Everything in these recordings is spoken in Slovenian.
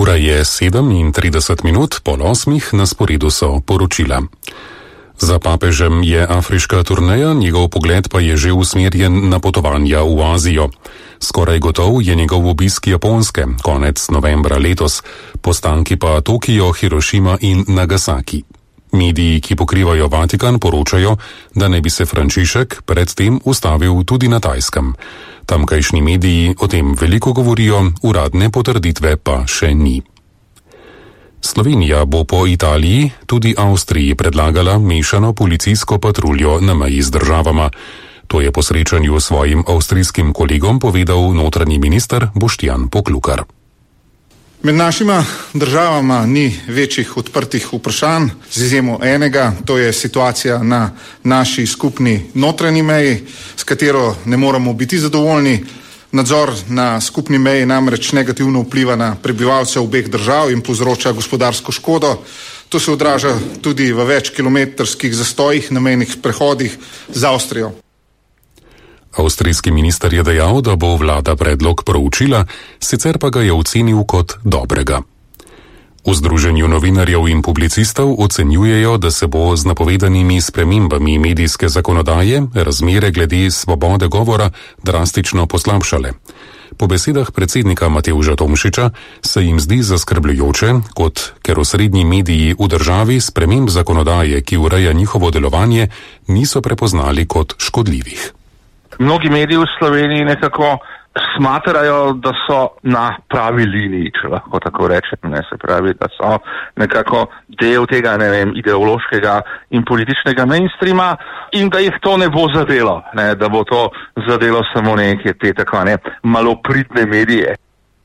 Ura je 7:30, pol 8, na sporedu so poročila. Za papežem je afriška turneja, njegov pogled pa je že usmerjen na potovanja v Azijo. Skoraj gotov je njegov obisk Japonske, konec novembra letos, postanki pa Tokio, Hirošima in Nagasaki. Mediji, ki pokrivajo Vatikan, poročajo, da naj bi se Frančišek predtem ustavil tudi na Tajskem. Tamkajšnji mediji o tem veliko govorijo, uradne potrditve pa še ni. Slovenija bo po Italiji tudi Avstriji predlagala mešano policijsko patruljo na meji z državama. To je po srečanju s svojim avstrijskim kolegom povedal notranji minister Boštjan Poklukar. Med našima državama ni večjih odprtih vprašanj, z izjemo enega, to je situacija na naši skupni notranji meji, s katero ne moremo biti zadovoljni. Nadzor na skupni meji namreč negativno vpliva na prebivalce obeh držav in povzroča gospodarsko škodo. To se odraža tudi v večkilometrskih zastojih na mejnih prehodih z Avstrijo. Avstrijski minister je dejal, da bo vlada predlog proučila, sicer pa ga je ocenil kot dobrega. V Združenju novinarjev in publicistov ocenjujejo, da se bo z napovedanimi spremembami medijske zakonodaje razmere glede svobode govora drastično poslabšale. Po besedah predsednika Matevža Tomšiča se jim zdi zaskrbljujoče, ker osrednji mediji v državi sprememb zakonodaje, ki ureja njihovo delovanje, niso prepoznali kot škodljivih. Mnogi mediji v Sloveniji nekako smatrajo, da so na pravi liniji, če lahko tako rečem, se pravi, da so nekako del tega, ideološkega in političnega mainstreama in da jih to ne bo zadelo, da bo to zadelo samo neke te tako malopridne medije.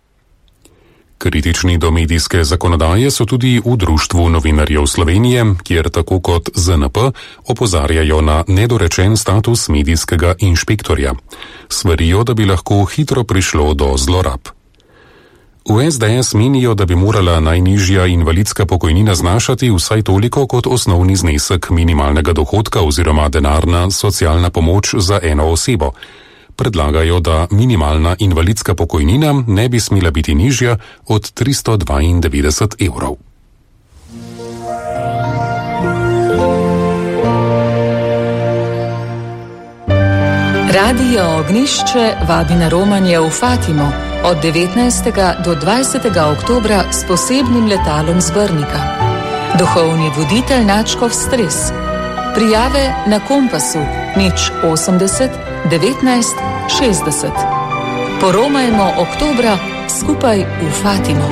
Kritični do medijske zakonodaje so tudi v Društvu novinarjev Slovenije, kjer tako kot ZNP opozarjajo na nedorečen status medijskega inšpektorja. Svarijo, da bi lahko hitro prišlo do zlorab. V SDS menijo, da bi morala najnižja invalidska pokojnina znašati vsaj toliko kot osnovni znesek minimalnega dohodka oziroma denarna socialna pomoč za eno osebo. Predlagajo, da minimalna invalidska pokojnina ne bi smela biti nižja od 392 evrov. Radio Ognjišče vabi na romanje v Fatimo od 19. do 20. oktobra s posebnim letalom z Brnika. Duhovni voditelj Načkov Stres. Prijave na Kompasu 080 19 60. Poromajmo oktobra skupaj v Fatimo.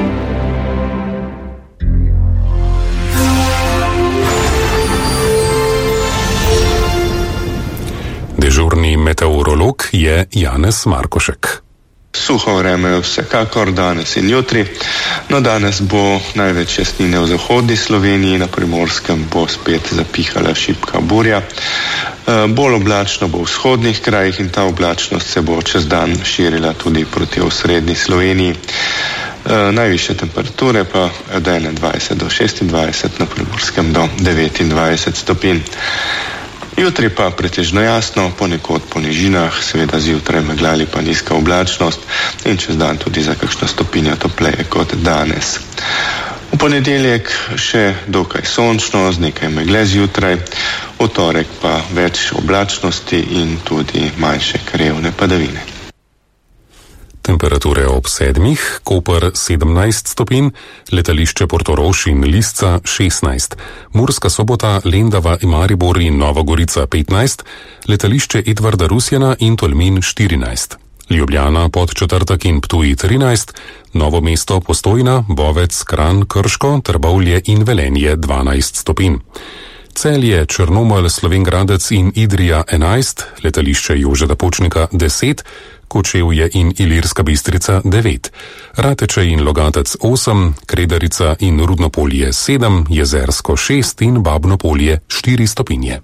Dežurni meteorolog je Janez Markošek. Suho vreme je vsekakor danes in jutri. No, danes bo največ jasnine v zahodni Sloveniji, na Primorskem bo spet zapihala šibka burja. Bolj oblačno bo v vzhodnih krajih in ta oblačnost se bo čez dan širila tudi proti osrednji Sloveniji. Najvišje temperature pa od 21 do 26, na Primorskem do 29 stopinj. Jutri pa pretežno jasno, ponekod po nižinah, seveda zjutraj megla ali pa nizka oblačnost in čez dan tudi za kakšno stopinjo topleje kot danes. V ponedeljek še dokaj sončno, z nekaj megle zjutraj, v torek pa več oblačnosti in tudi manjše krajevne padavine. Temperature ob 7, Koper 17 stopinj, letališče Portorož in Lisca 16, Murska Sobota, Lendava, Maribor in Nova Gorica 15, letališče Edvarda Rusjana in Tolmin 14, Ljubljana, Podčetrtek in Ptuj 13, Novo mesto, Postojna, Bovec, Kranj, Krško, Trbovlje in Velenje 12 stopinj. Celje, Črnomelj, Slovenj Gradec in Idrija 11, letališče Jožeta Pučnika 10, Kočevje in Ilirska Bistrica 9, Rateče in Logatec 8, Kredarica in Rudnopolje 7, Jezersko 6 in Babnopolje 4 stopinje.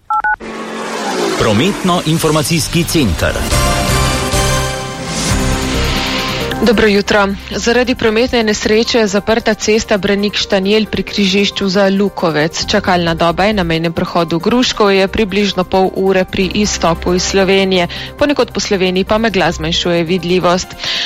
Prometno-informacijski center. Dobro jutro. Zaradi prometne nesreče je zaprta cesta Branik-Štanjel pri križišču za Lukovec. Čakalna doba je na mejnem prehodu Gruškov je približno pol ure pri izstopu iz Slovenije. Ponekod po Sloveniji pa megla zmanjšuje vidljivost.